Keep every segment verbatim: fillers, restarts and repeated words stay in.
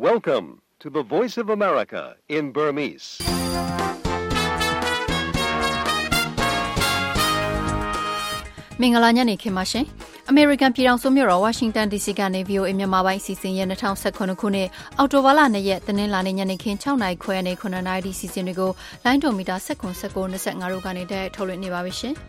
Welcome to the Voice of America in Burmese. မင်္ဂလာညနေခင်းပါရှင်။ American ပြည်ထောင်စုမြို့တော် Washington ဒီ စီ ကနေ ဗီအိုအေ မြန်မာပိုင်းအစီအစဉ်ရဲ့၂၀၁၇ခုနှစ်အောက်တိုဘာလ၂ရက်တနင်္လာနေ့ညနေခင်း၆နာရီခွဲနဲ့ခုနှစ်နာရီဒီစီစဉ်တွေကိုလိုင်းဒိုမီတာ၁၇ ၁၉ ၂၅တို့ကနေတိုက်ရိုက်ထုတ်လွှင့်နေပါပြီရှင်။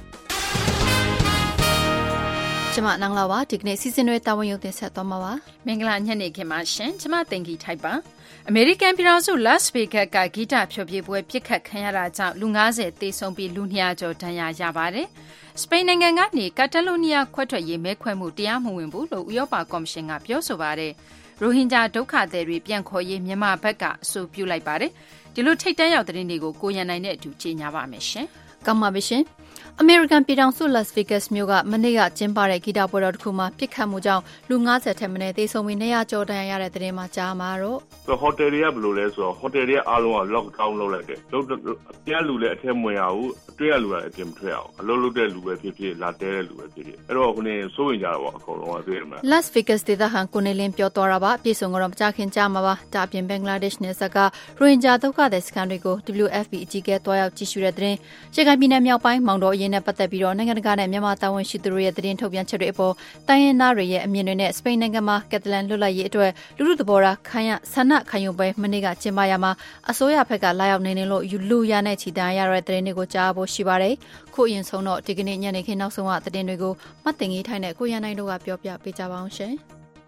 ကျမနန်းလာပါဒီကနေ့စီစဉ်တွေတာဝန်ယူတင်ဆက်သွားမှာပါမင်္ဂလာညနေခင်းပါရှင်ကျမတင်ကြီးထိုက်ပါအမေရိကန်ပြည်ထောင်စု Las Vegas ကဂီတဖျော်ဖြေပွဲပြစ်ခတ်ခံရတာကြောင့်လူ၅၀သေဆုံးပြီးလူ၂၀၀ကျော်ဒဏ်ရာရပါတယ်စပိန်နိုင်ငံကနေကာတာလိုနီးယားခွဲထွက်ရေးမဲခွဲမှုတရားမဝင်ဘူးလို့ဥရောပကော်မရှင်ကပြောဆိုပါတယ်ရိုဟင်ဂျာဒုက္ခသည်တွေပြန်ခေါ်ရေးမြန်မာဘက်ကအဆိုပြုလိုက်ပါတယ်ဒီလိုထိတ်တန့်ရောက်တဲ့သတင်းတွေကိုကိုရန်နိုင်နဲ့အတူကြေညာပါမယ်ရှင်ကောင်းပါပြီရှင်အမေရိကန်ပြည်ထောင်စု Las Vegas မြို့ကမနေ့ကကျင်းပတဲ့ဂီတပွဲတော်တစ်ခုမှာပြစ်ခတ်မှုကြောင့်လူ၅၀ထက်မနည်းသေဆုံးပြီး၂၀၀ကျော်ဒဏ်ရာရတဲ့တဲ့တင်မှာကြားမှာတော့ဟိုတယ်တွေကဘယ်လိုလဲဆိုတော့ဟိုတယ်တွေအားလုံးက lockdown လုပ်လိုက်တယ်လုံးအပြည့်လူလည်းအထက်မဝင်ရဘူးအတွင်းကလူလည်းအပြင်မထွက်အောင်အလုပ်လုပ်တဲ့လူပဲဖြစ်ဖြစ်လာတဲတဲ့လူပဲဖြစ်ဖြစ်အဲ့တော့ခုနေစိုးရင်ကြတော့အကုန်လုံးကတွေ့ရမှာ Las Vegas ဒေသဟန်ကိုနေလင်းပြောသွားတာပါပြည်စုံကတော့မကြခင်ကြားမှာပါဒါအပြင်ဘင်္ဂလားဒေ့ရှ်နယ်စပ်ကရိုဟင်ဂျာဒုက္ခသည်စခန်းတွေကို W F P အကြီးအကဲတွားရောက်ကြည့်ရှုတဲ့တဲ့ရခိုင်ပြည်နယ်မြောက်ပိုင်းမောင်တော်အရင်နဲ့ပတ်သက်ပြီးတော့နိုင်ငံတကာနဲ့မြန်မာတာဝန်ရှိသူတို့ရဲ့သတင်းထုတ်ပြန်ချက်တွေအပေါ်တိုင်းရင်းသားတွေရဲ့အမြင်တွေနဲ့စပိန်နိုင်ငံမှာကက်တလန်လွတ်လပ်ရေးအတွက်လူထုသဘောထားခံရဆန္ဒခံယူပွဲမနေ့ကကျင်းပရမှာအစိုးရဘက်ကလာရောက်နေနေလို့လူရနဲ့ချီတန်းရတဲ့သတင်းတွေကိုကြားဖို့ရှိပါတယ်ခုအရင်ဆုံးတော့ဒီကနေ့ညနေခင်းနောက်ဆုံးကသတင်းတွေကိုမှတ်တင်ရေးထိုင်တဲ့ကိုရန်နိုင်တို့ကပြောပြပေးကြပါအောင်ရှင်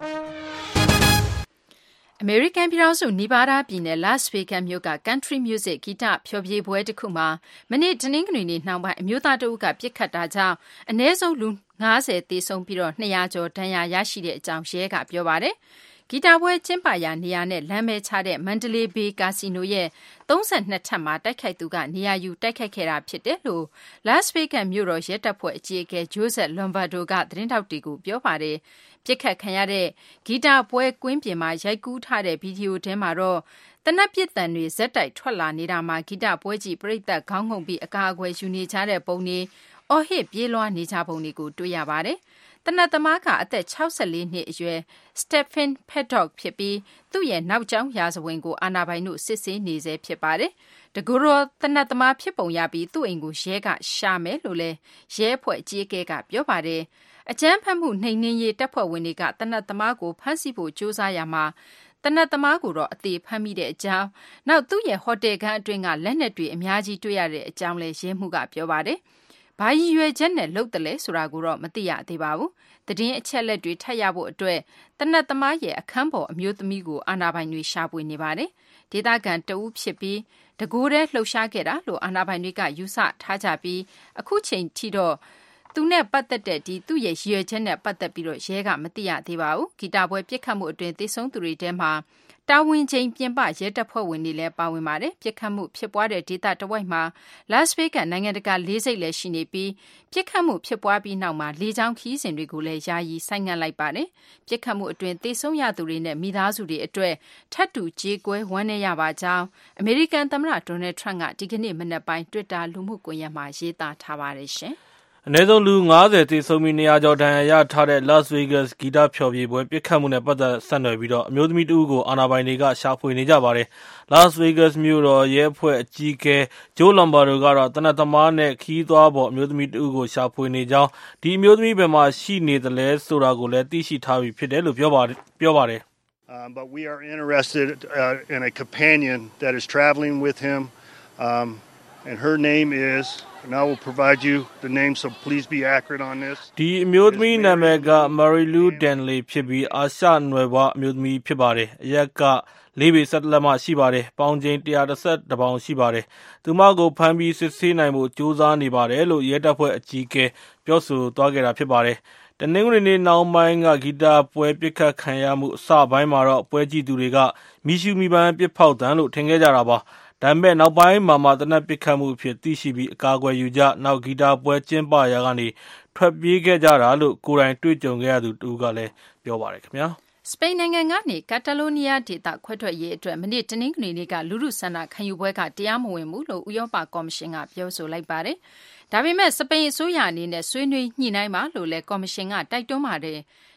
အမေရိကန်ပြည်ထောင်စုနီဗားဒါးပြည်နယ် Las Vegas မြို့က Country Music ဂီတဖျော်ဖြေပွဲတစ်ခုမှာမနေ့တနင်္ဂနွေနေ့နှောင်းပိုင်းအမျိုးသားတဦးကပြစ်ခတ်တာကြောင့်အနည်းဆုံးလူ၅၀သေဆုံးပြီးတော့၂၀၀ကျော်ဒဏ်ရာရရှိတဲ့အကြောင်းရဲကပြောပါတယ်ဂီတပွဲကျင်းပရာနေရာနဲ့လမ်းမဲချတဲ့ Mandalay Bay ကာစီနိုရဲ့၃၂ထပ်မှာတိုက်ခိုက်သူကနေရာယူတိုက်ခိုက်ခဲ့တာဖြစ်တယ်လို့ Las Vegas မြို့တော်ရဲတပ်ဖွဲ့အကြီးအကဲ Joseph Lombardo ကသတင်းထောက်တွေကိုပြောပါတယ်ပြစ်ခတ်ခံရတဲ့ဂီတပွဲကွင်းပြင်မှာရိုက်ကူးထားတဲ့ဗီဒီယိုထဲမှာတော့တနက်ပစ်တံတွေဇက်တိုက်ထွက်လာနေတာမှာဂီတပွဲကြီးပရိသတ်ခေါင်းငုံပြီးအကာအကွယ်ယူနေကြတဲ့ပုံတွေအော်ဟစ်ပြေးလွှားနေကြပုံတွေကိုတွေ့ရပါတယ်တနတ်သမားကအသက်၆၄နှစ်အရွယ် Stephen Paddock ဖြစ်ပြီးသူ့ရဲ့နောက်ကျောင်းရာဇဝင်ကိုအာဏာပိုင်တို့စစ်ဆေးနေဆဲဖြစ်ပါတယ်တကူရောတနတ်သမားဖြစ်ပုံရပြီးသူ့အိမ်ကိုရဲကရှာမယ်လို့လဲရဲအဖွဲ့အကြီးအကဲကပြောပါတယ်အကြမ်းဖက်မှုနှိမ်နင်းရေးတပ်ဖွဲ့ဝင်တွေကတနတ်သမားကိုဖမ်းဆီးဖို့ကြိုးစားရမှာတနတ်သမားကိုတော့အသေးဖမ်းမိတဲ့အကြောင်းနောက်သူ့ရဲ့ဟိုတယ်ခန်းအတွင်းကလက်နက်တွေအများကြီးတွေ့ရတဲ့အကြောင်းလဲရဲမှုကပြောပါတယ်ဘာရည်ရွယ်ချက်နဲ့လှုပ်တယ်လဲဆိုတာကိုတော့မသိရသေးပါဘူးသတင်းအချက်လက်တွေထပ်ရဖို့အတွက်တနတ်သမားရဲ့အခန်းပေါ်အမျိုးသမီးကိုအာဏာပိုင်တွေရှာဖွေနေပါတယ်ဒေသခံတဦးဖြစ်ပြီးတကိုယ်တည်းလှုပ်ရှားခဲ့တာလို့အာဏာပိုင်တွေကယူဆထားကြပြီးအခုချိန်ထိတော့သူနဲ့ပတ်သက်တဲ့ဒီသူ့ရဲ့ရည်ရွယ်ချက်နဲ့ပတ်သက်ပြီးတော့ရဲကမသိရသေးပါဘူးဂီတပွဲပြစ်ခတ်မှုအတွင်းသေဆုံးသူတွေထဲမှာတာဝန်ချိန်ပြင်ပရဲတပ်ဖွဲ့ဝင်တွေလည်းပါဝင်ပါတယ်ပြစ်ခတ်မှုဖြစ်ပွားတဲ့ဒေသတဝိုက်မှာ Las Vegas နိုင်ငံတကာလေးစိတ်လည်းရှိနေပြီးပြစ်ခတ်မှုဖြစ်ပွားပြီးနောက်မှာလေကြောင်းခီးစဉ်တွေကိုလည်းယာယီဆိုင်းငံ့လိုက်ပါတယ်ပြစ်ခတ်မှုအတွင်းသေဆုံးရသူတွေနဲ့မိသားစုတွေအတွက်ထပ်တူကြေးကွဲဝမ်းနည်းရပါကြောင်းအမေရိကန်သမ္မတဒေါ်နယ်ထရန့်ကဒီကနေ့မနက်ပိုင်း Twitter လူမှုကွန်ရက်မှာရေးသားထားပါတယ်ရှင်အနည်းဆုံးလူ၅၀သေဆုံးပြီး၂၀၀ကျော်ဒဏ်ရာရထားတဲ့ Las Vegas ဂီတဖျော်ဖြေပွဲပြစ်ခတ်မှုနဲ့ပတ်သက်ဆက်နွယ်ပြီးတော့အမျိုးသမီးတဦးကိုအာဏာပိုင်တွေကရှာဖွေနေကြပါတယ်။ Las Vegas မြို့တော်ရဲအဖွဲ့အကြီးအကဲ Joe Lombardo ကတော့တနတ်သမားနဲ့ခီးသွားပေါ်အမျိုးသမီးတဦးကိုရှာဖွေနေကြောင်းဒီအမျိုးသမီးဘယ်မှာရှိနေသလဲဆိုတာကိုလည်းသိရှိထားပြီဖြစ်တယ်လို့ပြောပါတယ်ပြောပါတယ်။ Um, but we are interested uh, in a companion that is traveling with him, um, and her name is And I will provide you the name, so please be accurate on this. ဒီအမျိုးသမီးနာမည်က Marilu Denley ဖြစ်ပြီးအာရှနွယ်ဘွားအမျိုးသမီးဖြစ်ပါတယ်။အရက်ကလေးပေဆက်လက်မှရှိပါတယ်။ပေါင်ချိန်၁၁၁ပေါင်ရှိပါတယ်။သူမကိုဖမ်းပြီးစစ်ဆေးနိုင်ဖို့ကြိုးစားနေပါတယ်လို့ရဲတပ်ဖွဲ့အကြီးအကဲပြောဆိုသွားခဲ့တာဖြစ်ပါတယ်။တနင်္ဂနွေနေ့နောက်ပိုင်းကဂီတပွဲပြစ်ခတ်ခံရမှုအစပိုင်းမှာတော့ပွဲကြည့်သူတွေကမီးရှူမီပန်းပစ်ဖောက်တံလို့ထင်ခဲ့ကြတာပါ။ဒါပေမဲ့နောက်ပိုင်းမှာမှတနက်ပစ်ခတ်မှုအဖြစ်သိရှိပြီးအကာအကွယ်ယူကြနောက်ဂီတပွဲကျင်းပရာကနေထွက်ပြေးခဲ့ကြတာလို့ကိုယ်တိုင်တွေ့ကြုံခဲ့ရသူတူကလည်းပြောပါတယ်ခင်ဗျာစပိန်နိုင်ငံကနေကာတာလိုနီးယားဒေသခွဲထွက်ရေးအတွက်မနေ့တနင်္ဂနွေနေ့ကလူထုဆန္ဒခံယူပွဲကတရားမဝင်ဘူးလို့ဥရောပကော်မရှင်ကပြောဆိုလိုက်ပါတယ်။ဒါပေမဲ့စပိန်အစိုးရအနေနဲ့ဆွေးနွေးညှိနှိုင်းပါလို့လည်းကော်မရှင်ကတိုက်တွန်းပါတယ်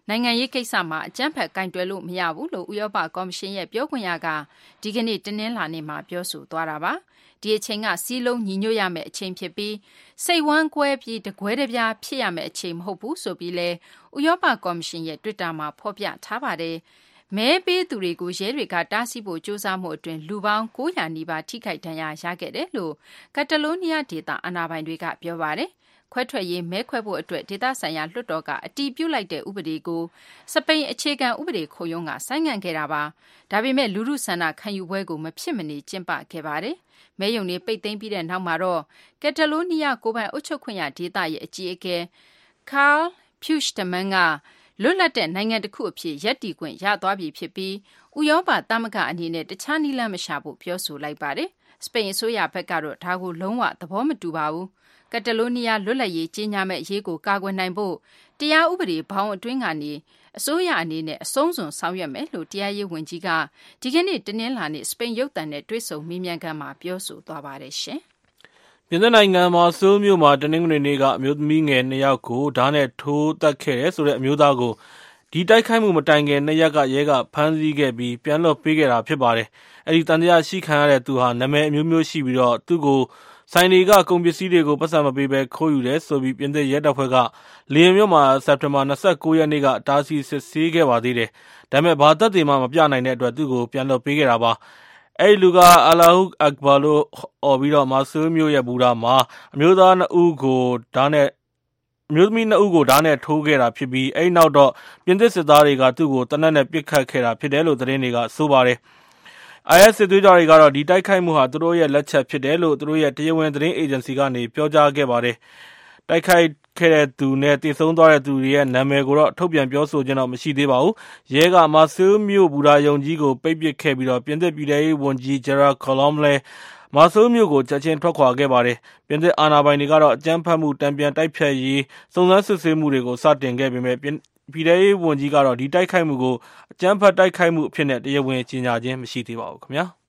နိုင်ငံရေးကိစ္စမှာအကြမ်းဖက်ကင်တွယ်လို့မရဘူးလို့ဥရောပကော်မရှင်ရဲ့ပြောခွင့်ရကဒီကနေ့တင်းနှင်းလာနေမှာပြောဆိုသွားတာပါဒီအချိန်ကစီးလုံးညီညွတ်ရမယ့်အချိန်ဖြစ်ပြီးစိတ်ဝမ်းကွဲပြီးတကွဲတပြားဖြစ်ရမယ့်အချိန်မဟုတ်ဘူးဆိုပြီးလဲဥရောပကော်မရှင်ရဲ့ Twitter မှာဖော်ပြထားပါတယ်မဲပေးသူတွေကိုရဲတွေကတားဆီးဖို့ကြိုးစားမှုအတွင်းလူပေါင်း၉ရာနီးပါးထိခိုက်ဒဏ်ရာရခဲ့တယ်လို့ကက်တလိုးနီးယားဒေသအာဏာပိုင်တွေကပြောပါတယ်ခွဲထွက်ရေးမဲခွဲဖို့အတွက်ဒေသဆိုင်ရာလွှတ်တော်ကအတည်ပြုလိုက်တဲ့ဥပဒေကိုစပိန်အခြေခံဥပဒေခုံရုံးကဆိုင်းငံ့ခဲ့တာပါဒါပေမဲ့လူထုဆန္ဒခံယူပွဲကိုမဖြစ်မနေကျင်းပခဲ့ပါတယ်မဲယုံတွေပိတ်သိမ်းပြီးတဲ့နောက်မှာတော့ကက်တလိုးနီးယားကိုပိုင်အုပ်ချုပ်ခွင့်ရဒေသရဲ့အကြီးအကဲ Carl Puigdemont ကလွတ်လပ်တဲ့နိုင်ငံတစ်ခုအဖြစ်ရပ်တည်ခွင့်ရသွားပြီဖြစ်ပြီးဥရောပသမဂ္ဂအနေနဲ့တခြားနည်းလမ်းမရှာဖို့ပြောဆိုလိုက်ပါတယ်စပိန်အစိုးရဘက်ကတော့ဒါကိုလုံးဝသဘောမတူပါဘူးကက်တလိုးနီးယားလွတ်လပ်ရေးကြီးညာမဲ့အရေးကိုကာကွယ်နိုင်ဖို့တရားဥပဒေဘောင်အတွင်းကနေအစိုးရအနေနဲ့အဆုံးစွန်ဆောင်ရွက်မယ်လို့တရားရေးဝန်ကြီးကဒီကနေ့တင်းနှင်းလာနေစပိန်ရုပ်သံနဲ့တွေ့ဆုံမေးမြန်းခန်းမှာပြောဆိုသွားပါတယ်ရှင်ပြင်သစ်နိုင်ငံမှာဆိုးမြို့မှာတနင်္ဂနွေနေ့ကအမျိုးသမီးငယ်နှစ်ယောက်ကိုဓာတ်နဲ့ထိုးတက်ခဲ့တယ်ဆိုတဲ့အမျိုးသားကိုဒီတိုက်ခိုက်မှုမတိုင်ခင်နှစ်ရက်ကရဲကဖမ်းဆီးခဲ့ပြီးပြန်လွှတ်ပေးခဲ့တာဖြစ်ပါတယ်။အဲဒီတန်တရားရှိခံရတဲ့သူဟာနာမည်အမျိုးမျိုးရှိပြီးတော့သူ့ကိုဆိုင်တွေကကုန်ပစ္စည်းတွေကိုပတ်စံမပေးဘဲခိုးယူတယ်ဆိုပြီးပြင်သစ်ရဲတပ်ဖွဲ့ကလီယန်မြို့မှာစက်တင်ဘာ၂၉ရက်နေ့ကတားဆီးစစ်ဆေးခဲ့ပါသေးတယ်။ဒါပေမဲ့ဘာသက်သေမှမပြနိုင်တဲ့အတွက်သူ့ကိုပြန်လွှတ်ပေးခဲ့တာပါ။အဲဒီလူကအလာဟူအက်ဘာလို့အော်ပြီးတော့မာဆူမြို့ရဲ့ဘူရာမှာအမျိုးသားနှစ်ဦးကိုဓာတ်နဲ့အမျိုးသမီးနှစ်ဦးကိုဓာတ်နဲ့ထိုးခဲ့တာဖြစ်ပြီးအဲဒီနောက်တော့ပြင်သစ်စစ်သားတွေကသူ့ကိုတနက်နဲ့ပစ်ခတ်ခဲ့တာဖြစ်တယ်လို့သတင်းတွေကဆိုပါတယ်။ I S စစ်သွေးကြွတွေကတော့ဒီတိုက်ခိုက်မှုဟာသူတို့ရဲ့လက်ချက်ဖြစ်တယ်လို့သူတို့ရဲ့တရားဝင်သတင်းအေဂျင်စီကနေပြောကြားခဲ့ပါတယ်။တိုက်ခိုက်ခဲ့တဲ့သူနဲ့တည်ဆုံသွားတဲ့သူတွေရဲ့နာမည်ကိုတော့ထုတ်ပြန်ပြောဆိုခြင်းတော့မရှိသေးပါဘူး။ရဲကမာဆူမြို့ဘူရာယုံကြီးကိုပိတ်ပစ်ခဲ့ပြီးတော့ပြင်သစ်ပြည်ထောင်စုဝန်ကြီးဂျရာကလောမ်လဲမာဆူမြို့ကိုချက်ချင်းထွက်ခွာခဲ့ပါတယ်။ပြင်သစ်အာဏာပိုင်တွေကတော့အကြမ်းဖက်မှုတံပြန်တိုက်ဖြတ်ရေးစုံစမ်းစစ်ဆေးမှုတွေကိုစတင်ခဲ့ပေမဲ့ပြည်ထောင်စုဝန်ကြီးကတော့ဒီတိုက်ခိုက်မှုကိုအကြမ်းဖက်တိုက်ခိုက်မှုအဖြစ်နဲ့တရားဝင်ကြေညာခြင်းမရှိသေးပါဘူးခင်ဗျာ။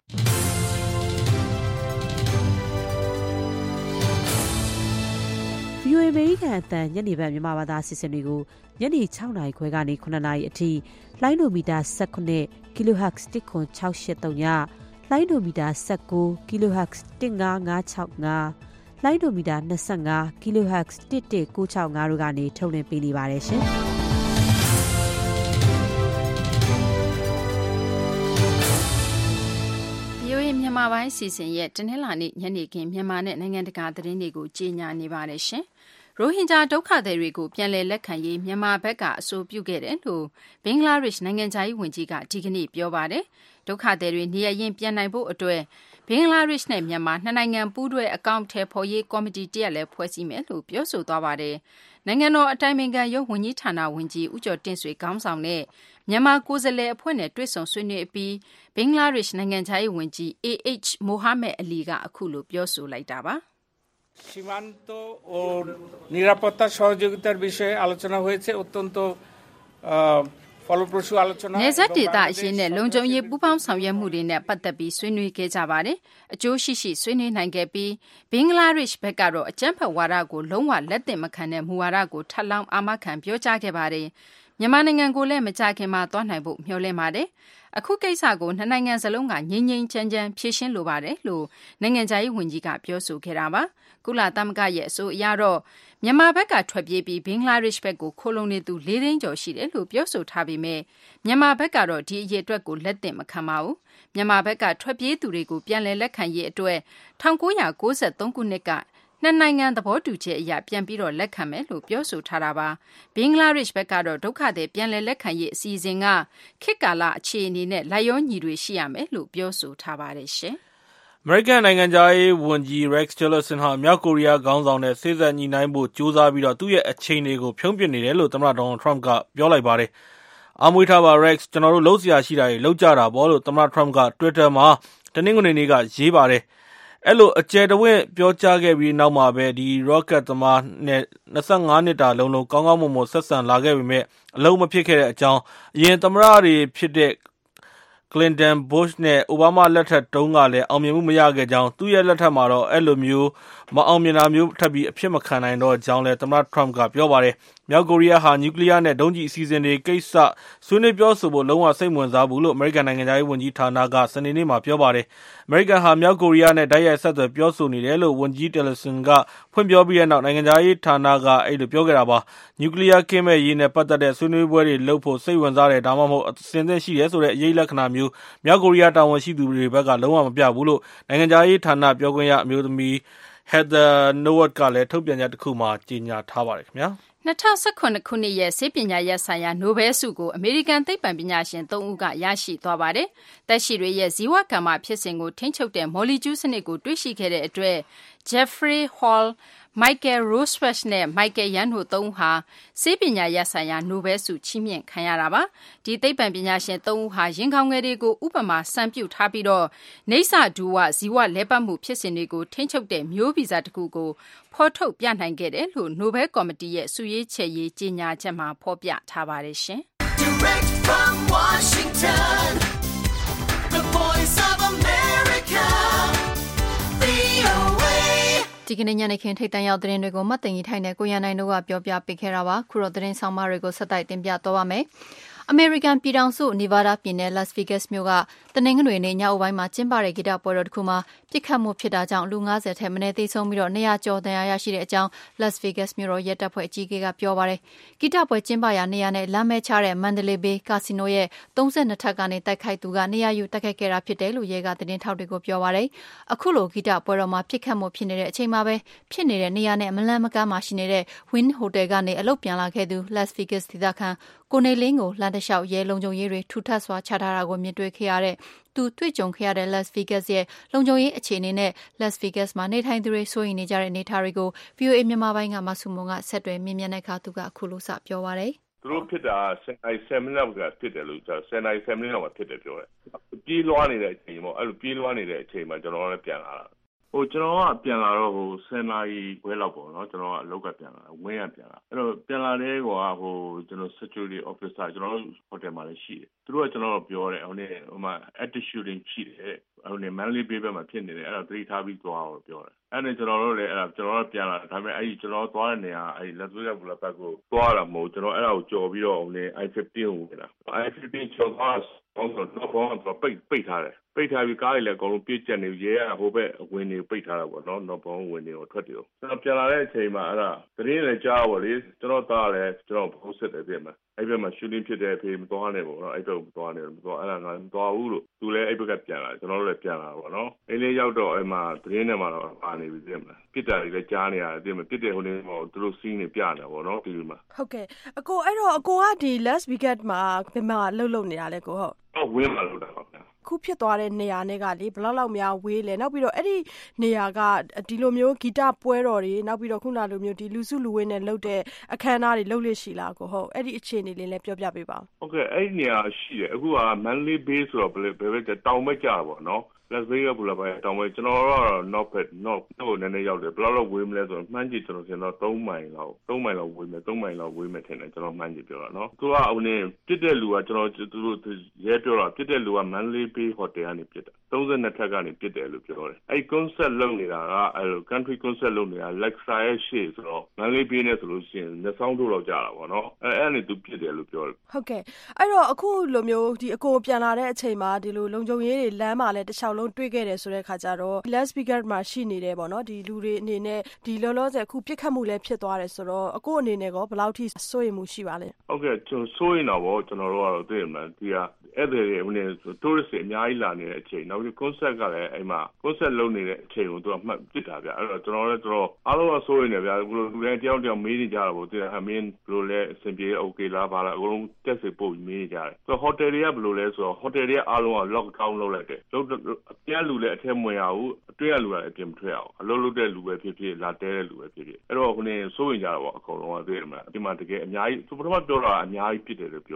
ဗီအိုအေ အမေရိကန်အသံညနေဘက်မြန်မာဘာသာအစီအစဉ်တွေကိုညနေ၆နာရီခွဲကနေ၇နာရီအထိလိုင်းဒိုမီတာ၁၈ kHz တစ်ခွန်၆၈၃ညလိုင်းဒိုမီတာ၁၉ kHz တစ်၅၅၆၅လိုင်းဒိုမီတာ၂၅ kHz တစ်၁၉၆၅တို့ကနေထုတ်လွှင့်ပေးနေပါတယ်ရှင်။မြန်မာပိုင်းစီစဉ်ရဲ့တနင်္လာနေ့ညနေခင်းမြန်မာနဲ့နိုင်ငံတကာသတင်းတွေကိုကြီးညာနေပါတယ်ရှင်။ရိုဟင်ဂျာဒုက္ခသည်တွေကိုပြန်လည်လက်ခံရေးမြန်မာဘက်ကအဆိုပြုခဲ့တယ်လို့ဘင်္ဂလားဒေ့ရှ်နိုင်ငံသားရေးဝန်ကြီးကဒီကနေ့ပြောပါတယ်။ဒုက္ခသည်တွေနေရရင်ပြန်နိုင်ဖို့အတွက်ဘင်္ဂလားဒေ့ရှ်နဲ့မြန်မာနှစ်နိုင်ငံပူးတွဲအကောင့်ထဲပေါ်ရေးကော်မတီတရက်လည်းဖွဲ့စည်းမယ်လို့ပြောဆိုသွားပါတယ်။နိုင်ငံတော်အတိုင်ပင်ခံရုံးဝန်ကြီးဌာနဝန်ကြီးဦးကျော်တင့်ဆွေခေါင်းဆောင်တဲ့မြန်မာကိုယ်စားလှယ်အဖွဲ့နဲ့တွေ့ဆုံဆွေးနွေးပြီးဘင်္ဂလားဒေ့ရှ်နိုင်ငံသားရေးဝန်ကြီး A H မိုဟာမက်အလီကအခုလိုပြောဆိုလိုက်တာပါ။সীমান্ত ও নিরাপত্তা সহযোগিতার বিষয়ে আলোচনা হয়েছে অত্যন্ত ফলপ্রসূ আলোচনা နေဆက်ဒေသအရေးနဲ့လုံခြုံရေးပူးပေါင်းဆောင်ရွက်မှုတွေနဲ့ပတ်သက်ပြီးဆွေးနွေးခဲ့ကြပါတယ်။အကျိုးရှိရှိဆွေးနွေးနိုင်ခဲ့ပြီးဘင်္ဂလားဒေ့ရှ်ဘက်ကတော့အကြမ်းဖက်ဝါဒကိုလုံးဝလက်သင့်မခံတဲ့မူဝါဒကိုထပ်လောင်းအာမခံပြောကြားခဲ့ပါတယ်။မြန်မာနိုင်ငံကိုလည်းမကြခင်မှာသွားနိုင်ဖို့မျှော်လင့်ပါတယ်။အခုကိစ္စကိုနှစ်နိုင်ငံစလုံးကငြိမ်းငြိမ်းချမ်းချမ်းဖြေရှင်းလိုပါတယ်လို့နိုင်ငံခြားရေးဝန်ကြီးကပြောဆိုခဲ့တာပါ။ကုလသမဂ္ဂရဲ့အဆိုအရတော့မြန်မာဘက်ကထွက်ပြေးပြီးဘင်္ဂလားဒေ့ရှ်ဘက်ကိုခိုးလုံနေသူလေးသိန်းကျော်ရှိတယ်လို့ပြောဆိုထားပေမဲ့မြန်မာဘက်ကတော့ဒီအရေးအတွက်ကိုလက်သင့်မခံပါဘူး။မြန်မာဘက်ကထွက်ပြေးသူတွေကိုပြန်လည်လက်ခံရေးအတွက်၁၉၉၃ခုနှစ်ကနှစ်နိုင်ငံသဘောတူချက်အရပြန်ပြီးတော့လက်ခံမယ်လို့ပြောဆိုထားတာပါဘင်္ဂလားဒေ့ရှ်ဘက်ကတော့ဒုက္ခသည်ပြန်လည်လက်ခံရေးအစီအစဉ်ကခေတ်ကာလအခြေအနေနဲ့လိုက်ရောညီတွေရှိရမယ်လို့ပြောဆိုထားပါတယ်ရှင်အမေရိကန်နိုင်ငံသားရေးဝန်ကြီး Rex Tillerson ဟာမြောက်ကိုရီးယားခေါင်းဆောင်နဲ့စေ့စပ်ညှိနှိုင်းဖို့ကြိုးစားပြီးတော့သူ့ရဲ့အခြေအနေကိုဖြုံးပစ်နေတယ်လို့သမ္မတဒေါ်နယ်ထရမ့်ကပြောလိုက်ပါတယ်အာမွေထားပါ Rex ကျွန်တော်တို့လှုပ်ရှားရှိတာတွေလှုပ်ကြတာပေါ့လို့သမ္မတထရမ့်က Twitter မှာတနင်္ဂနွေနေ့ကရေးပါတယ်အဲ့လိုအကျယ်တဝင့်ပြောကြားခဲ့ပြီးနောက်မှာပဲဒီ Rocket သမားနဲ့၂၅နှစ်တာလုံးလုံးကောင်းကောင်းမွန်မွန်ဆက်ဆံလာခဲ့ပေမဲ့အလုံးမဖြစ်ခဲ့တဲ့အကြောင်းအရင်သမ္မတတွေဖြစ်တဲ့ကလင်တန်ဘုရှ်နဲ့အိုဘားမားလက်ထက်တုန်းကလည်းအောင်မြင်မှုမရခဲ့ကြောင်းသူ့ရဲ့လက်ထက်မှာတော့အဲ့လိုမျိုးမအောင်မြင်တာမျိုးထပ်ပြီးအဖြစ်မခံနိုင်တော့ကြောင်းလည်းသမ္မတထရမ့်ကပြောပါတယ်မြောက်ကိုရီးယားဟာနျူကလ িয়ার နဲ့ဒုံးကျည်အစီအစဉ်တွေကိစ္စဆွေးနွေးပြောဆိုဖို့လုံးဝစိတ်ဝင်စားဘူးလို့အမေရိကန်နိုင်ငံသားရေးဝန်ကြီးဌာနကစနေနေ့မှာပြောပါတယ်အမေရိကန်ဟာမြောက်ကိုရီးယားနဲ့တိုက်ရိုက်ဆက်သွယ်ပြောဆိုနေတယ်လို့ဝန်ကြီးတယ်လီဆန်ကဖွင့်ပြောပြီးတဲ့နောက်နိုင်ငံသားရေးဌာနကအဲ့လိုပြောခဲ့တာပါနျူကလ িয়ার ကင်းမဲ့ရေးနဲ့ပတ်သက်တဲ့ဆွေးနွေးပွဲတွေလုပ်ဖို့စိတ်ဝင်စားတယ်ဒါမှမဟုတ်အစဉ်သင့်ရှိတယ်ဆိုတဲ့အရေးလက္ခဏာမျိုးမြောက်ကိုရီးယားတာဝန်ရှိသူတွေဘက်ကလုံးဝမပြဘူးလို့နိုင်ငံသားရေးဌာနပြောခွင့်ရအမျိုးသမီး Heather Nauert ကလည်းထုတ်ပြန်ချက်တစ်ခုမှာကြေညာထားပါတယ်ခင်ဗျာ၂၀၁၇ ခုနှစ်ရဲ့ဆေးပညာရပ်ဆိုင်ရာနိုဘဲလ်ဆုကိုအမေရိကန်သိပ္ပံပညာရှင်သုံးဦးကရရှိသွားပါတယ်။သက်ရှိတွေရဲ့ဇီဝကမ္မဖြစ်စဉ်ကိုထိန်းချုပ်တဲ့မော်လီကျူးစနစ်ကိုတွေ့ရှိခဲ့တဲ့အတွက် Jeffrey Hall, Michael Rosbash နဲ့ Michael Young တို့သုံးဦးဟာဆေးပညာရပ်ဆိုင်ရာနိုဘဲလ်ဆုချီးမြှင့်ခံရတာပါ။ဒီသိပ္ပံပညာရှင်သုံးဦးဟာရင်ခေါင်ငယ်တွေကိုဥပမာစံပြုထားပြီးတော့နေဆဒူဝဇီဝလဲပတ်မှုဖြစ်စဉ်တွေကိုထိန်းချုပ်တဲ့မျိုးဗီဇတစ်ခုကိုဖော်ထုတ်ပြနိုင်ခဲ့တယ်လို့နိုဘဲလ်ကော်မတီရဲ့ဆုရေးချယ်ရေးကြေညာချက်မှာဖော်ပြထားပါတယ်ရှင်။ Direct from Washington, the voice of America, ဒီကနေ့ညနေခင်းထိပ်တန်းရောက်သတင်းတွေကိုမှတ်တင်ထိုင်တဲ့ကိုရန်နိုင်တို့ကပြောပြပေးခဲ့တာပါခုတော့သတင်းဆောင်မတွေကိုဆက်တိုက်တင်ပြတော့ပါမယ်အမေရိကန်ပြည်ထောင်စုနီဗားဒါးပြည်နယ် Las Vegas မြို့ကတနင်္ဂနွေနေ့ညအပိုင်းမှာကျင်းပတဲ့ဂီတပွဲတော်တစ်ခုမှာပြစ်ခတ်မှုဖြစ်တာကြောင့်လူ၅၀ထက်မနည်းသေဆုံးပြီးတော့နေရာကျော်ဒဏ်ရာရရှိတဲ့အကြောင်း Las Vegas မြို့တော်ရဲတပ်ဖွဲ့အကြီးအကဲကပြောပါတယ်။ဂီတပွဲကျင်းပရာနေရာနဲ့လမ်းမဲချတဲ့ Mandalay Bay ကာစီနိုရဲ့သုံးဆယ့်နှစ်ထပ်ကနေတိုက်ခိုက်သူကနေရာယူတိုက်ခိုက်ခဲ့တာဖြစ်တယ်လို့ရဲကသတင်းထောက်တွေကိုပြောပါတယ်။အခုလိုဂီတပွဲတော်မှာပြစ်ခတ်မှုဖြစ်နေတဲ့အချိန်မှာပဲဖြစ်နေတဲ့နေရာနဲ့မလန်းမကမ်းမှာရှိနေတဲ့ Wynn Hotel ကနေအလုပ်ပြန်လာခဲ့သူ Las Vegas ဒေသခံကိုနေလင်းကိုလမ်းတစ်လျှောက်ရဲလုံခြုံရေးတွေထူထပ်စွာချထားတာကိုမြင်တွေ့ခဲ့ရတဲ့သူတွေ့ကြုံခဲ့ရတဲ့ Las Vegas ရဲ့လုံခြုံရေးအခြေအနေနဲ့ Las Vegas မှာနေထိုင်သူတွေစိုးရိမ်နေကြတဲ့အနေအထားတွေကို ဗွီအိုအေ မြန်မာပိုင်းကမဆုမွန်ကဆက်သွယ်မြင်မြန်တဲ့အခါသူကအခုလိုစပြောပါရယ်သူတို့ဖြစ်တာဆယ်နိုင်ဆယ်မိနစ်ကဖြစ်တယ်လို့ပြောဆယ်နိုင်ဆယ်မိနစ်လောက်ဖြစ်တယ်ပြောတယ်ပြေးလွှားနေတဲ့အချိန်ပေါ့အဲ့လိုပြေးလွှားနေတဲ့အချိန်မှာကျွန်တော်လည်းပြန်လာတာဟိုကျွန်တော်ကပြန်လာတော့ဟိုဆယ်နာရီခွဲလောက်ပေါ့နော်ကျွန်တော်ကအလုပ်ကပြန်လာဝင်းရပြန်လာအဲ့တော့ပြန်လာတဲ့ကွာဟိုကျွန်တော် security officer ကျွန်တော်ဟိုတယ်မှာလည်းရှိတယ်သူတို့ကကျွန်တော်ပြောတယ်ဟိုနေ့ဟိုမှာ active shooting ရှိတယ်ဟိုနေ့ Manly Bay ဘက်မှာဖြစ်နေတယ်အဲ့တော့သတိထားပြီးသွားအောင်ပြောတယ်အဲ့နဲ့ကျွန်တော်တို့လည်းအဲ့ဒါကျွန်တော်တို့ပြန်လာဒါပေမဲ့အဲ့ဒီကျွန်တော်သွားတဲ့နေရာအဲ့ Las Vegas Boulevard ကိုသွားတာမဟုတ်ကျွန်တော်အဲ့ဒါကိုကြော်ပြီးတော့ဟိုနေ့ I fifteen ကိုဝင်လာ I fifteen ကျော်သွားတော့တော့တော့ပိတ်ပိတ်ထားတယ်ပိတ်ထားပြီးကားတွေလည်းအကုန်လုံးပြည့်ကျက်နေရဲဟိုဘက်အဝင်တွေပိတ်ထားတာပေါ့နော်တော့ဘောင်းဝင်တွေကိုထွက်တယ်ကျွန်တော်ပြန်လာတဲ့အချိန်မှာအဲ့ဒါသတင်းလည်းကြားပါလေကျွန်တော်သားလည်းကျွန်တော်ဖုန်းဆက်တယ်ပြင်မှာအဲ့ဘက်မှာ shooting ဖြစ်တဲ့အဖေမသွားနဲ့ပေါ့နော်အဲ့ဘက်ကိုသွားနေတယ်မသွားအဲ့ဒါငါမသွားဘူးလို့သူလည်းအဲ့ဘက်ကပြန်လာကျွန်တော်တို့လည်းပြန်လာပေါ့နော်အဲ့လေးရောက်တော့အဲ့မှာသတင်းထဲမှာတော့ပါနေပြီပြင်မှာပြစ်တာတွေလည်းကြားနေရတယ်ပြင်မှာပြစ်တဲ့ဟိုနေမှာသူတို့စီးနေပြနေတာပေါ့နော်ဒီမှာဟုတ်ကဲ့အကိုအဲ့တော့အကိုကဒီ Las Vegas မှာဘယ်မှာလှုပ်လှုပ်နေတာလဲကိုဟုတ်ဟုတ်ဝင်းမှာလှုပ်တာပါခုဖြစ်သွားတဲ့နေရာနဲ့ကလေဘလောက်လောက်များဝေးလဲနောက်ပြီးတော့အဲ့ဒီနေရာကဒီလိုမျိုးဂီတပွဲတော်တွေနောက်ပြီးတော့ခုနလိုမျိုးဒီလူစုလူဝေးနဲ့လှုပ်တဲ့အခမ်းအနားတွေလှုပ်လို့ရှိလားကိုဟုတ်အဲ့ဒီအခြေအနေလေးလည်းပြောပြပေးပါဦးဟုတ်ကဲ့အဲ့ဒီနေရာရှိတယ်အခုက Manly Bay ဆိုတော့ဘယ်ဘယ်တောင်ဘက်ကျတာပေါ့နော် Las Vegas Boulevard တောင်ဘက်ကျွန်တော်ကတော့ North Pet North တော့နည်းနည်းရောက်တယ်ဘယ်လောက်ဝေးမလဲဆိုတော့မှန်းကြည့်ကျွန်တော်စင်တော့သုံးမိုင်လောက်သုံးမိုင်လောက်ဝေးမယ်သုံးမိုင်လောက်ဝေးမယ်ထင်တယ်ကျွန်တော်မှန်းကြည့်ပြောတာနော်သူကဟိုနေပြစ်တဲ့လူကကျွန်တော်သူတို့ရဲပြောတာပြစ်တဲ့လူက Manly Bay Hotel ကနေပြစ်တာသုံးဆယ့်နှစ်ထပ်ကနေပြစ်တယ်လို့ပြောတယ်အဲ့ concept လုပ်နေတာကအဲ့ country concept လုပ်နေတာ Lexa ရဲ့ရှေ့ဆိုတော့ Manly Bay နဲ့ဆိုလို့ရှိရင်နှစ်ဆောင်တို့လောက်ကြာတာပေါ့နော်အဲ့အဲ့နေသူပြစ်တယ်လို့ပြောတယ်ဟုတ်ကဲ့အဲ့တော့အခုလိုမျိုးဒီအကိုပြန်လာတဲ့အချိန်မှာဒီလိုလုံခြုံရေးတွေလမ်းမှာလည်းတစ်လျှောက်လုံးတွေ့ခဲ့တယ်ဆိုတဲ့ခါကျတော့ Las Vegas မှာရှိနေတယ်ပေါ့နော်ဒီလူတွေအနေနဲ့ဒီလောလောဆယ်အခုပြစ်ခတ်မှုလည်းဖြစ်သွားတယ်ဆိုတော့အကိုအနေနဲ့ကောဘယ်လောက်ထိစိုးရိမ်မှုရှိပါလဲဟုတ်ကဲ့ကျွန်တော်စိုးရိမ်တော့ဗောကျွန်တော်တို့ကတော့သိရမှာဒီဟာအဲ့ဒီဟိုနေ tourist တွေအများကြီးလာနေတဲ့အချိန်နောက်ပြီး concept ကလည်းအဲ့မှာ concept လုပ်နေတဲ့အချိန်ကိုသူကမှတ်ပြစ်တာဗျအဲ့တော့ကျွန်တော်လည်းတော်တော်အားလုံးကစိုးရိမ်နေဗျဘယ်လိုလူတွေတယောက်တယောက်မေးနေကြတာဗောဒီဟာမင်းဘယ်လိုလဲအဆင်ပြေ okay လားဘာလားအကုန်လုံးတက်စေပို့ပြီးမေးနေကြတယ်ဆိုတော့ hotel တွေကဘယ်လိုလဲဆိုတော့ hotel တွေအားလုံးက lockdown လုပ်လိုက်တယ်လုပ်အပြည့်လူလည်းအထက်မဝင်ရဘူးအတွင်းကလူကလည်းအပြင်မထွက်အောင်အလုပ်လုပ်တဲ့လူပဲဖြစ်ဖြစ်လာတဲတဲ့လူပဲဖြစ်ဖြစ်အဲ့တော့ခုနေစိုးရင်ကြတာပေါ့အကုန်လုံးကသိရမှာဒီမှာတကယ်အများကြီးသူပထမပြောတာအများကြီးဖြစ်တယ်လို့ပြောတာ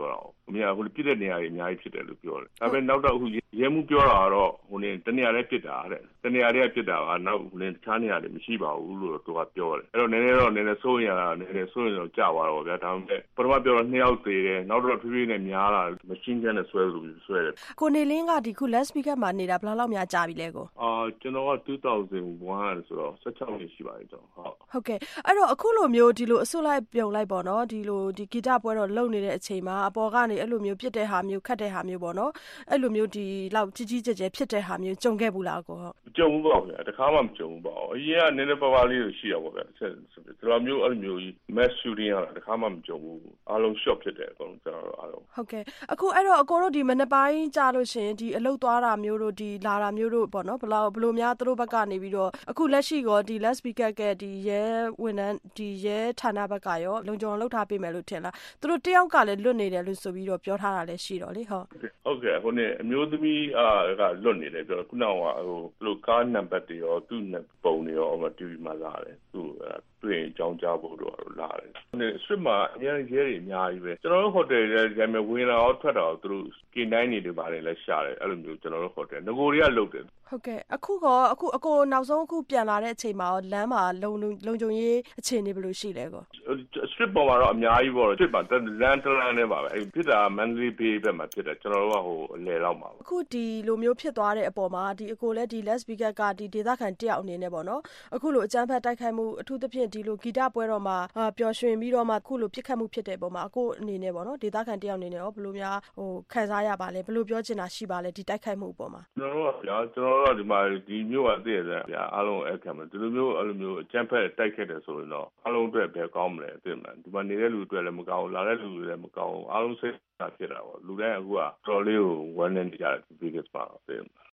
အများဟိုပြစ်တဲ့နေရာတွေအများကြီးဖြစ်တယ်လို့ပြောတယ်ဒါပေမဲ့နောက်တော့အခုရဲမှုပြောတာတော့ဟိုနေတနေရာလေးပြစ်တာတဲ့တနေရာလေးပြစ်တာကနောက်ဟိုနေတခြားနေရာတွေမရှိပါဘူးလို့သူကပြောတယ်အဲ့တော့နည်းနည်းတော့နည်းနည်းစိုးရင်ရတာနည်းနည်းစိုးရင်တော့ကြာသွားတော့ဗျာဒါပေမဲ့ပထမပြောတော့နှစ်ယောက်သေးတယ်နောက်တော့ဖြည်းဖြည်းနဲ့များလာမရှင်းချမ်းနဲ့ဆွဲလို့ဆွဲတယ်ကိုနေလင်းကဒီခု Las Vegas မှာနေတာဘယ်လောက်များကြာပြီလဲကိုအာကျွန်တော်ကtwo thousand oneဆိုတော့sixteenနှစ်ရှိပါပြီတော့ဟုတ်ဟုတ်ကဲ့အဲ့တော့အခုလိုမျိုးဒီလိုအစွတ်လိုက်ပြုံလိုက်ပေါ့နော်ဒီလိုဒီဂီတပွဲတော့လုံနေတဲ့အချိန်မှာအပေါ်ကနေအဲ့လိုမျိုးပြစ်တဲ့ဟာမျိုးခတ်တဲ့ဟာမျိုးပေါ့နော်အဲ့လိုမျိုးဒီလောက်ကြီးကြီးကျယ်ကျယ်ဖြစ်တဲ့ဟာမျိုးကြုံခဲ့ဘူးလားကိုဟုတ်ကြုံဘူးပါဗျာတခါမှမကြုံဘူးပါအရင်ကနည်းနည်းပါးပါးလေးလို့ရှိရပါဗျာဒီလိုမျိုးအဲ့လိုမျိုး mass shooting ရတာတခါမှမကြုံဘူးအားလုံး shot ဖြစ်တယ်အကုန်ကျွန်တော်တို့အားလုံးဟုတ်ကဲ့အခုအဲ့တော့အကိုတို့ဒီမနေ့ပိုင်းကြာလို့ရှင်ဒီအလုတ်သွားတာမျိုးတို့ဒီလာတာမျိုးတို့ပေါ့နော်ဘယ်လောက်ဘယ်လိုများသူတို့ဘက်ကနေပြီးတော့အခုလက်ရှိရောဒီ Las Vegas ကဒီရဲဝန်ထမ်းဒီရဲဌာနဘက်ကရောလုံခြုံလောက်ထားပေးမယ်လို့ထင်လားသူတို့တယောက်ကလည်းလွတ်နေတယ်လို့ဆိုပြီးတော့ပြောထားတာလည်းရှိတော့လေဟုတ်ဟုတ်ကဲ့ဟိုနေအမျိုးသမီးအာကလွတ်နေတယ်ပြောခုနကဟိုသူတို့ကားနံပါတ်တွေရောသူ့ပုံတွေရောအမတူမှာလာတယ်သူတွေ့အကြောင်းကြားဖို့တော့လာတယ်ဟိုနေ strip မှာအများကြီးရဲတွေအများကြီးပဲကျွန်တော်တို့ဟိုတယ်တွေရမယ်ဝင်လာတော့ထွက်တော့သူတို့ K nine တွေပါတယ်လည်းရှာတယ်အဲ့လိုမျိုးကျွန်တော်တို့ဟိုတယ်ငကိုတွေကလုတ်တယ်ဟုတ်ကဲ့အခုကအခုအကိုနောက်ဆုံးအခုပြန်လာတဲ့အချိန်မှာလမ်းမှာလုံလုံခြုံရေးအခြေအနေဘယ်လိုရှိလဲကို strip ပေါ်မှာတော့အများကြီးပေါ့ strip မှာလမ်းတလမ်းနဲ့ပါပဲအဲ့ဖြစ်တာ Mandalay Bay ဘက်မှာဖြစ်တယ်ကျွန်တော်တို့ကဟိုအလဲလောက်မှာအခုဒီလိုမျိုးဖြစ်သွားတဲ့အပေါ်မှာဒီအကိုလည်းဒီ Las Vegas ကဒီဒေသခံတယောက်အနေနဲ့ပေါ့နော်အခုလိုအကြမ်းဖက်တိုက်ခိုက်မှုအထူးသဖြင့်ဒီလိုဂီတပွဲတော်မှာပျော်ရွှင်ပြီးတော့မှအခုလိုပြစ်ခတ်မှုဖြစ်တဲ့အပေါ်မှာအကိုအနေနဲ့ပေါ့နော်ဒေသခံတယောက်အနေနဲ့ရောဘယ်လိုများဟိုခံစားရပါလဲဘယ်လိုပြောချင်တာရှိပါလဲဒီတိုက်ခိုက်မှုအပေါ်မှာကျွန်တော်တို့ကဗျာကျွန်တော်တို့ကဒီမှာဒီမျိုးအသေးတယ်ဗျာအားလုံးအခက်မှာဒီလိုမျိုးအဲ့လိုမျိုးအကြမ်းဖက်တိုက်ခတ်တယ်ဆိုရင်တော့အားလုံးအတွက်ပဲကောင်းမလဲအသိမှန်ဒီမှာနေတဲ့လူတွေလည်းမကောင်းလာတဲ့လူတွေလည်းမကောင်းအားလုံးစိတ်သာဖြစ်တာပေါ့လူတိုင်းအခုကတော်လေးကိုဝမ်းနေကြတယ် biggest part အသိမှန်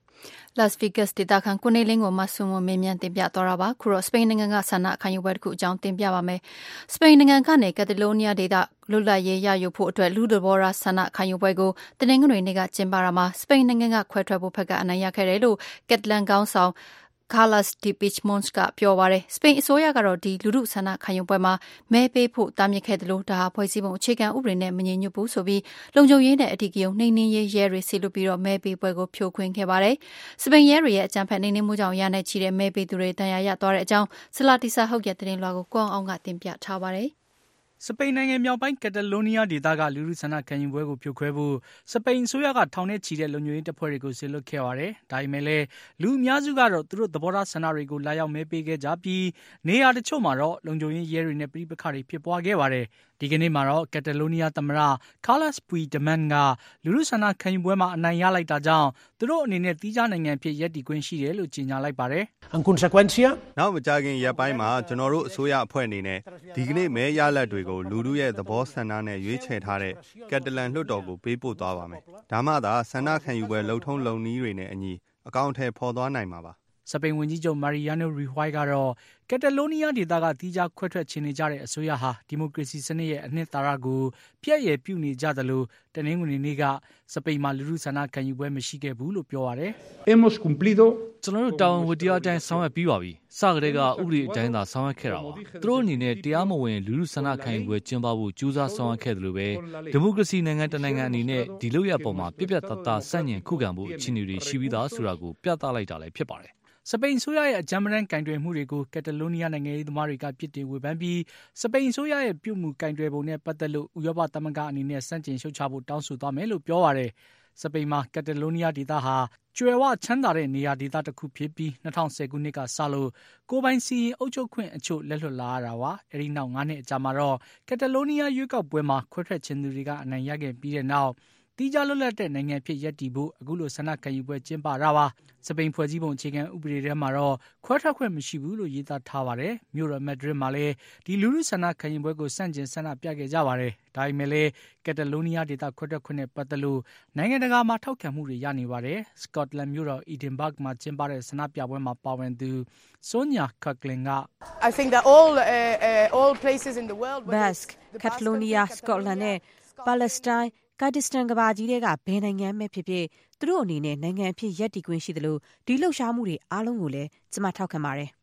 Las Vegas ဒေသခံကိုနေလင်းကိုမဆွန်မင်းမြန်တင်ပြသွားတာပါခုတော့စပိန်နိုင်ငံကဆန္ဒခံယူပွဲတစ်ခုအကြောင်းတင်ပြပါမယ်စပိန်နိုင်ငံကနေကက်တလိုးနီးယားဒေသလွတ်လပ်ရေးရယူဖို့အတွက်လူတဘောရာဆန္ဒခံယူပွဲကိုတနင်္ဂနွေနေ့ကကျင်းပတာမှာစပိန်နိုင်ငံကခွဲထွက်ဖို့ဖက်ကအနိုင်ရခဲ့တယ်လို့ကက်တလန်ခေါင်းဆောင်Carles Puigdemont ကပြောပါတယ်စပိန်အစိုးရကတော့ဒီလူထုဆန္ဒခံယူပွဲမှာမဲပေးဖို့တားမြစ်ခဲ့တယ်လို့ဒါဟာဖွဲ့စည်းပုံအခြေခံဥပဒေနဲ့မညီညွတ်ဘူးဆိုပြီးလုံခြုံရေးနဲ့အဓိကရုဏ်းနှိမ်နင်းရေးရဲတွေဆီလွတ်ပြီးတော့မဲပေးပွဲကိုဖြိုခွင်းခဲ့ပါတယ်စပိန်ရဲတွေရဲ့အကြမ်းဖက်နှိမ်နင်းမှုကြောင့်ရနိုင်ချီတဲ့မဲပေးသူတွေတန်ရာရသွားတဲ့အကြောင်းဆလာတီဆာဟုတ်ရဲ့သတင်းလွှာကိုကောင်းအောင်ကတင်ပြထားပါတယ်စပိန်နိုင်ငံမြောက်ပိုင်းကက်တလိုးနီးယားဒေသကလူထုဆန္ဒခံယူပွဲကိုဖြိုခွဲဖို့စပိန်အစိုးရကထောင်နဲ့ချီတဲ့လုံခြုံရေးတပ်ဖွဲ့တွေကိုစေလွှတ်ခဲ့ပါတယ်။ဒါပေမဲ့လည်းလူအများစုကတော့သူတို့သဘောထားဆန္ဒတွေကိုလာရောက်မဲပေးခဲ့ကြပြီးနေရာတချို့မှာတော့လုံခြုံရေးရဲတွေနဲ့ပြည်ပခါတွေဖြစ်ပွားခဲ့ပါတယ်။ဒီကနေ့မှာတော့ကက်တလိုးနီးယားသမ္မတ Carles Puigdemont ကလူထုဆန္ဒခံယူပွဲမှာအနိုင်ရလိုက်တာကြောင့်သူတို့အနေနဲ့သီးခြားနိုင်ငံဖြစ်ရပ်တည်ခွင့်ရှိတယ်လို့ကြေညာလိုက်ပါတယ်။ En consequència နောက်မကြာခင်ရက်ပိုင်းမှာကျွန်တော်တို့အစိုးရအဖွဲ့အနေနဲ့ဒီကနေ့မဲရလဒ်တွေကိုလူထုရဲ့သဘောဆန္ဒနဲ့ရွေးချယ်ထားတဲ့ကက်တလန်လွှတ်တော်ကိုပေးပို့သွားပါမယ်။ဒါမှသာဆန္ဒခံယူပွဲလုံထုံးလုံနည်းတွေနဲ့အညီအကောင့်ထဲပေါ်သွားနိုင်မှာပါ။စပိန်ဝန်ကြီးချုပ် Mariano Rajoy ကတော့ကက်တလိုးနီးယားဒေသကသီးခြားခွဲထွက်ချင်နေကြတဲ့အစိုးရဟာဒီမိုကရေစီစနစ်ရဲ့အနှစ်သာရကိုပြည့်ရည်ပြုနေကြသလိုတနင်္ဂနွေနေ့ကစပိန်မှာလူထုဆန္ဒခံယူပွဲမရှိခဲ့ဘူးလို့ပြောပါတယ်။ Hemos cumplido ကျွန်တော်တို့တာဝန်ဝတ္တရားအတိုင်းဆောင်ရွက်ပြီးပါပြီ။စကတည်းကဥပဒေအတိုင်းသာဆောင်ရွက်ခဲ့တာပါ။သူတို့အနေနဲ့တရားမဝင်လူထုဆန္ဒခံယူပွဲကျင်းပဖို့ကြိုးစားဆောင်ရွက်ခဲ့တယ်လို့ပဲဒီမိုကရေစီနိုင်ငံတစ်နိုင်ငံအနေနဲ့ဒီလုပ်ရပေါ်မှာပြပြတသားစန့်ကျင်ခုခံဖို့အခြေအနေတွေရှိပြီးသားဆိုတာကိုပြသလိုက်တာလည်းဖြစ်ပါတယ်။စပိန်အစိုးရရဲ့အကြမ်းပတမ်းကင်တွယ်မှုတွေကိုကက်တလိုးနီးယားနိုင်ငံရေးသမားတွေကပြစ်တင်ဝေဖန်ပြီးစပိန်အစိုးရရဲ့ပြုမှုကင်တွယ်ပုံနဲ့ပတ်သက်လို့ဥရောပသမဂ္ဂအနေနဲ့စန့်ကျင်ရှုတ်ချဖို့တောင်းဆိုသွားမယ်လို့ပြောပါတယ်။စပိန်မှာကက်တလိုးနီးယားဒေသဟာကျွယ်ဝချမ်းသာတဲ့နေရာဒေသတစ်ခုဖြစ်ပြီး၂၀၁၀ခုနှစ်ကစလို့ကိုပိုင်စီရင်အုပ်ချုပ်ခွင့်အချို့လက်လွတ်လာရတာပါ။အဲဒီနောက်၅နှစ်အကြာမှာတော့ကက်တလိုးနီးယားရွေးကောက်ပွဲမှာခွဲထွက်ခြင်းသူတွေကအနိုင်ရခဲ့ပြီးတဲ့နောက်တီးခြားလွတ်လပ်တဲ့နိုင်ငံဖြစ်ရပ်တည်ဖို့အခုလိုဆန္ဒခံယူပွဲကျင်းပတာပါစပိန်ဖွဲ့စည်းပုံအခြေခံဥပဒေထဲမှာတော့ခွဲထွက်ခွင့်မရှိဘူးလို့ရေးသားထားပါတယ်မြို့တော်မက်ဒရစ်မှာလည်းဒီလူထုဆန္ဒခံယူပွဲကိုစန့်ကျင်ဆန္ဒပြခဲ့ကြပါတယ်ဒါပေမဲ့လည်းကက်တလိုးနီးယားဒေသခွဲထွက်ခွင့်နဲ့ပတ်သက်လို့နိုင်ငံတကာမှာထောက်ခံမှုတွေရနေပါတယ်စကော့တလန်မြို့တော် Edinburgh မှာကျင်းပတဲ့ဆန္ဒပြပွဲမှာပါဝင်သူ Sonia Kirkland က I think that all uh, uh, all places in the world Basque Catalonia Scotland နဲ့ Palestineကာဒစ္စတန်ကဘာကြီးတွေကဘယ်နိုင်ငံမဲ့ဖြစ်ဖြစ်သူတို့အနေနဲ့နိုင်ငံအဖြစ်ရပ်တည်ခွင့်ရှိသလိုဒီလှုပ်ရှားမှုတွေအားလုံးကိုလည်းကျမထောက်ခံပါတယ်စ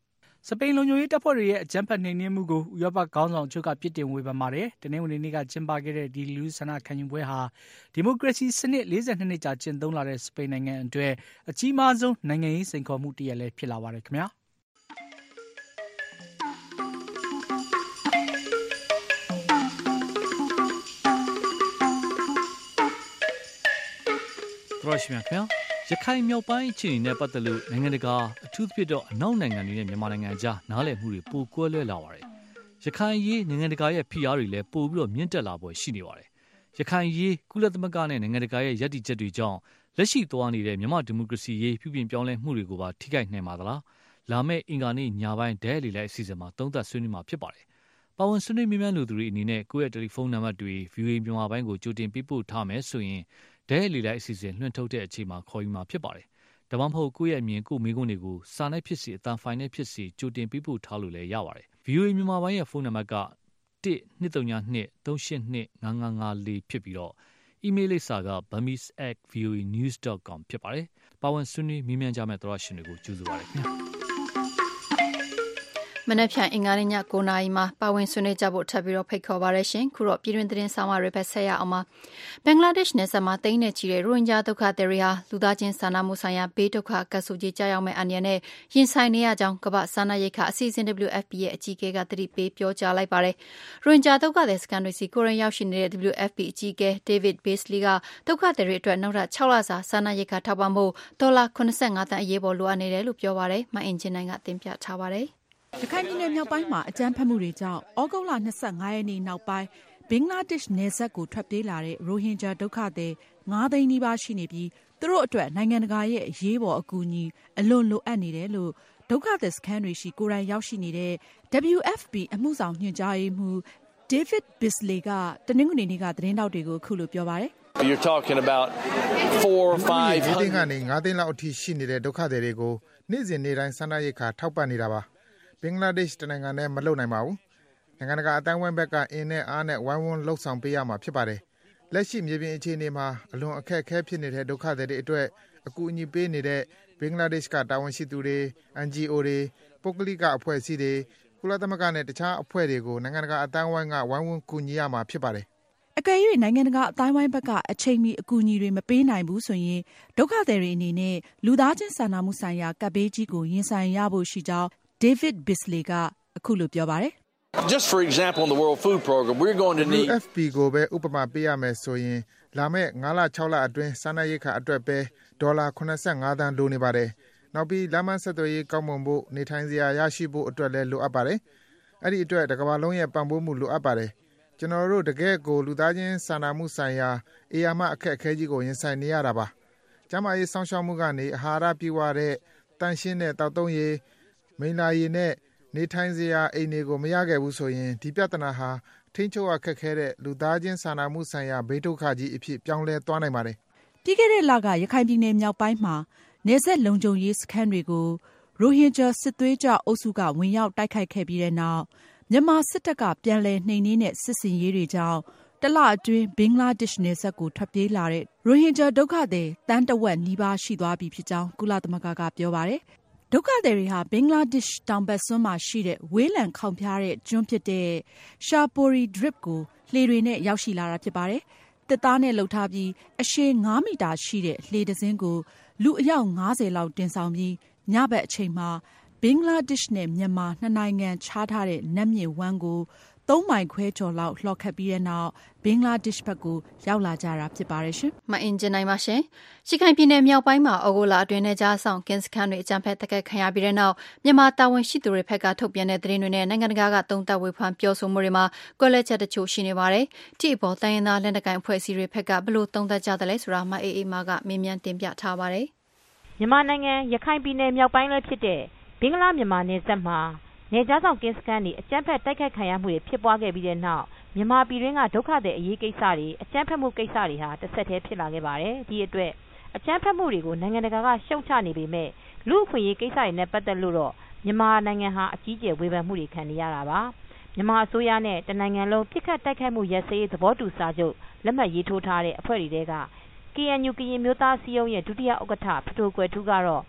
စပိန်လုံခြုံရေးတပ်ဖွဲ့တွေရဲ့အကြမ်းဖက်နှိမ်နင်းမှုကိုဥရောပခေါင်းဆောင်အချို့ကပြစ်တင်ဝေဖန်ပါတယ်။တနင်္ဂနွေနေ့ကကျင်းပခဲ့တဲ့ဒီလူဆန္ဒခံယူပွဲဟာဒီမိုကရေစီစနစ်လေး၂နှစ်ကြာကျင့်သုံးလာတဲ့စပိန်နိုင်ငံအတွက်အကြီးမားဆုံးနိုင်ငံရေးစိန်ခေါ်မှုတစ်ရပ်လည်းဖြစ်လာပါတယ်ခင်ဗျာ။တော်ရှိမြခင်ရခိုင်မြောက်ပိုင်းအခြေအနေနဲ့ပတ်သက်လို့နိုင်ငံတကာအထူးသဖြင့်တော့အနောက်နိုင်ငံတွေနဲ့မြန်မာနိုင်ငံအကြားနားလည်မှုတွေပိုကွဲလွဲလာပါတယ်။ရခိုင်ရေးနိုင်ငံတကာရဲ့ဖိအားတွေလည်းပိုပြီးတော့မြင့်တက်လာပေါ်ရှိနေပါတယ်။ရခိုင်ရေးကုလသမဂ္ဂနဲ့နိုင်ငံတကာရဲ့ရည်တည်ချက်တွေကြောင့်လက်ရှိသွားနေတဲ့မြန်မာဒီမိုကရေစီရေးပြုပြင်ပြောင်းလဲမှုတွေကိုပါထိခိုက်နိုင်ပါသလား။လာမယ့်အင်္ဂါနေ့ညပိုင်းဒဲလီလိုက်အစီအစဉ်မှာသုံးသပ်ဆွေးနွေးမှာဖြစ်ပါတယ်။ပါဝင်ဆွေးနွေးမြန်းလူသူတွေအနေနဲ့ကိုယ့်ရဲ့တယ်လီဖုန်းနံပါတ်တွေ ဗီအိုအေ မြန်မာပိုင်းကိုကြိုတင်ပေးပို့ထားမယ်ဆိုရင်ဒဲလီလိုက်အစီအစဉ်လွှင့်ထုတ်တဲ့အချိန်မှာခေါ်ယူမှာဖြစ်ပါတယ်။ဒါမှမဟုတ်ကိုယ့်ရဲ့အမြင်ကိုမိကုန်းတွေကိုစာနဲ့ဖြစ်စီအတန်ဖိုင်နဲ့ဖြစ်စီကြိုတင်ပေးပို့ထားလို့လည်းရပါတယ်။ ဗီအိုအေ မြန်မာပိုင်းရဲ့ဖုန်းနံပါတ်ကတစ်နှစ်သုံးညနှစ်သုံးရှစ်နှစ်ငါးငါးငါးလေးဖြစ်ပြီးတော့အီးမေးလ်လိပ်စာက burmese at v o a news dot com ဖြစ်ပါတယ်။ပါဝင်ဆွေးနွေးမြင်းမြန်းကြမဲ့သောရရှင်တွေကိုကြိုဆိုပါရစေခင်ဗျာ။မနေ့ဖြန်အင်္ဂါနေ့ည၉နာရီမှာပါဝင်ဆွေးနွေးကြဖို့ထပ်ပြီးတော့ဖိတ်ခေါ်ပါရရှင်ခုတော့ပြည်တွင်းသတင်းဆောင်မတွေပဲဆက်ရအောင်ပါဘင်္ဂလားဒေ့ရှ်နယ်စပ်မှာတိန်းနေချီတဲ့ရိုဟင်ဂျာဒုက္ခသည်တွေဟာလူသားချင်းစာနာမှုဆိုင်ရာဘေးဒုက္ခကပ်ဆိုးကြီးကြောက်ရောက်မဲ့အန္တရာယ်နဲ့ရင်ဆိုင်နေရကြောင်းကမ္ဘာစားနပ်ရိက္ခာအစီအစဉ် W F P ရဲ့အကြီးအကဲကသတိပေးပြောကြားလိုက်ပါတယ်ရိုဟင်ဂျာဒုက္ခသည်စခန်းတွေစီကိုရင်ရောက်ရှိနေတဲ့ W F P အကြီးအကဲ David Beasley ကဒုက္ခသည်တွေအတွက်နောက်ထပ်၆လစာစားနပ်ရိက္ခာထောက်ပံ့ဖို့ဒေါ်လာ၇၅သန်းအရေးပေါ်လိုအပ်နေတယ်လို့ပြောပါတယ်မအင်ဂျင်နိုင်ကတင်ပြထားပါတယ်ရခိုင်ပြည်နယ်မြောက်ပိုင်းမှာအကြမ်းဖက်မှုတွေကြောင့်ဩဂုတ်လ၂၅ရက်နေ့နောက်ပိုင်းဘင်္ဂလားဒေ့ရှ်နယ်စပ်ကိုထွက်ပြေးလာတဲ့ရိုဟင်ဂျာဒုက္ခသည်၅သိန်းနီးပါးရှိနေပြီးသူတို့အတွက်နိုင်ငံတကာရဲ့အရေးပေါ်အကူအညီအလွန်လိုအပ်နေတယ်လို့ဒုက္ခသည်စခန်းတွေရှိကိုယ်တိုင်ရောက်ရှိနေတဲ့ W F P အမှုဆောင်ညွှန်ကြားရေးမှူး David Beasley ကတနင်္ဂနွေနေ့ကသတင်းတောက်တွေကိုအခုလိုပြောပါတယ် You're talking about four or five hundred ကနေ၅သိန်းလောက်အထိရှိနေတဲ့ဒုက္ခသည်တွေကိုနေ့စဉ်နေ့တိုင်းစားနပ်ရိက္ခာထောက်ပံ့နေတာပါဘင်္ဂလားဒေ့ရှ်နိုင်ငံနဲ့မလုပ်နိုင်ပါဘူး။နိုင်ငံတကာအတိုင်းဝိုင်းဘက်ကအင်းနဲ့အားနဲ့ဝိုင်းဝန်းလှုပ်ဆောင်ပေးရမှာဖြစ်ပါတယ်။လက်ရှိမြေပြင်အခြေအနေမှာအလွန်အခက်အခဲဖြစ်နေတဲ့ဒုက္ခသည်တွေအတွက်အကူအညီပေးနေတဲ့ဘင်္ဂလားဒေ့ရှ်ကတာဝန်ရှိသူတွေ N G O တွေပုဂ္ဂလိကအဖွဲ့အစည်းတွေကုလသမဂ္ဂနဲ့တခြားအဖွဲ့တွေကိုနိုင်ငံတကာအတိုင်းဝိုင်းကဝိုင်းဝန်းကူညီရမှာဖြစ်ပါတယ်။အကယ်၍နိုင်ငံတကာအတိုင်းဝိုင်းဘက်ကအချိန်မီအကူအညီတွေမပေးနိုင်ဘူးဆိုရင်ဒုက္ခသည်တွေအနေနဲ့လူသားချင်းစာနာမှုဆိုင်ရာကပ်ဘေးကြီးကိုရင်ဆိုင်ရဖို့ရှိကြောင်းDavid Beasley ကအခုလိုပြောပါတယ် Just for example in the World Food Program we're going to need W F P ကိုပဲဥပမာပေးရမယ်ဆိုရင်လာမယ့်၅လ၆လအတွင်းစားနပ်ရိက္ခာအတွက်ပဲဒေါ်လာ၇၅သန်းလိုနေပါတယ်နောက်ပြီးလမ်းမဆက်သွယ်ရေးကောင်းမွန်ဖို့နေထိုင်စရာရရှိဖို့အတွက်လည်းလိုအပ်ပါတယ်အဲ့ဒီအတွက်တစ်ကမ္ဘာလုံးရဲ့ပံ့ပိုးမှုလိုအပ်ပါတယ်ကျွန်တော်တို့တကယ်ကိုလူသားချင်းစာနာမှုဆိုင်ရာအေယာမအခက်အခဲကြီးကိုရင်ဆိုင်နေရတာပါကျန်းမာရေးစောင့်ရှောက်မှုကနေအာဟာရပြည့်ဝတဲ့တန်ရှင်းတဲ့တောက်သုံးရည်မိန်လာရည်နဲ့နေထိုင်စရာအိမ်တွေကိုမရခဲ့ဘူးဆိုရင်ဒီပြဿနာဟာထိန်းချုပ်ရခက်ခဲတဲ့လူသားချင်းစာနာမှုဆိုင်ရာဘေးဒုက္ခကြီးအဖြစ်ပြောင်းလဲသွားနိုင်ပါတယ်။ပြီးခဲ့တဲ့လကရခိုင်ပြည်နယ်မြောက်ပိုင်းမှာနယ်စပ်လုံခြုံရေးစခန်းတွေကိုရိုဟင်ဂျာစစ်သွေးကြအုပ်စုကဝင်ရောက်တိုက်ခိုက်ခဲ့ပြီးတဲ့နောက်မြန်မာစစ်တပ်ကပြန်လည်နှိမ်နင်းတဲ့စစ်စင်ရေးတွေကြောင့်တလအတွင်းဘင်္ဂလားဒေ့ရှ်နယ်စပ်ကိုထွက်ပြေးလာတဲ့ရိုဟင်ဂျာဒုက္ခသည်တန်းတဝက်နီးပါးရှိသွားပြီဖြစ်ကြောင်းကုလသမဂ္ဂကပြောပါတယ်။ဒုက္ခသည်တွေဟာဘင်္ဂလားဒေ့ရှ်တောင်ဘက်စွန်းမှာရှိတဲ့ဝေးလံခေါင်ဖျားတဲ့ကျွန်းဖြစ်တဲ့ရှာပိုရီဒရစ်ကိုလှေတွေနဲ့ရောက်ရှိလာတာဖြစ်ပါတယ်။တစ်သားနဲ့လှုပ်ထားပြီးအရှည်၅မီတာရှိတဲ့လှေတစ်စင်းကိုလူအယောက်၅၀လောက်တင်ဆောင်ပြီးညဘက်အချိန်မှာဘင်္ဂလားဒေ့ရှ်နဲ့မြန်မာနှစ်နိုင်ငံခြားထားတဲ့နတ်မြစ်ဝမ်းကိုသုံးမိုင်ခွဲကျော်လောက်လှော်ခတ်ပြီးတဲ့နောက်ဘင်္ဂလားဒေ့ရှ်ဘက်ကိုရောက်လာကြတာဖြစ်ပါတယ်ရှင်။မအင်ဂျင်နိုင်ပါရှင်။ရှီခိုင်ပြည်နယ်မြောက်ပိုင်းမှာဩဂုတ်လအတွင်းနဲ့ကြားဆောင်ကင်းစခန်းတွေအကြမ်းဖက်တိုက်ခိုက်ခံရပြီးတဲ့နောက်မြန်မာတာဝန်ရှိသူတွေဘက်ကထုတ်ပြန်တဲ့သတင်းတွေနဲ့နိုင်ငံတကာကတုံ့တက်ဝေဖန်ပြောဆိုမှုတွေမှာကွက်လက်ချက်တချို့ရှိနေပါတယ်။ဒီအပေါ်တိုင်းရင်းသားလက်နက်ကိုင်အဖွဲ့အစည်းတွေဘက်ကဘလို့တုံ့တက်ကြတယ်လဲဆိုတာမအေးအေးမာကမေးမြန်းတင်ပြထားပါတယ်။မြန်မာနိုင်ငံရခိုင်ပြည်နယ်မြောက်ပိုင်းလည်းဖြစ်တဲ့ဘင်္ဂလားမြန်မာနယ်စပ်မှာနေကြားဆောင်ကင်းစခန်းတွေအကြမ်းဖက်တိုက်ခိုက်ခံရမှုတွေဖြစ်ပွားခဲ့ပြီးတဲ့နောက်မြန်မာပြည်တွင်းကဒုက္ခသည်အရေးကိစ္စတွေအကြမ်းဖက်မှုကိစ္စတွေဟာတစ်ဆက်တည်းဖြစ်လာခဲ့ပါတယ်။ဒီအတွက်အကြမ်းဖက်မှုတွေကိုနိုင်ငံတကာကရှုတ်ချနေပေမဲ့လူ့အခွင့်အရေးကိစ္စတွေနဲ့ပတ်သက်လို့တော့မြန်မာနိုင်ငံဟာအကြီးကျယ်ဝေဖန်မှုတွေခံနေရတာပါ။မြန်မာအစိုးရနဲ့တနိုင်ငံလုံးပြစ်ခတ်တိုက်ခိုက်မှုရပ်စဲရေးသဘောတူစာချုပ်လက်မှတ်ရေးထိုးထားတဲ့အဖွဲ့တွေက K N U ကရင်မျိုးသားစည်းရုံးရဲ့ဒုတိယဥက္ကဋ္ဌဖတိုကွယ်ထူးကတော့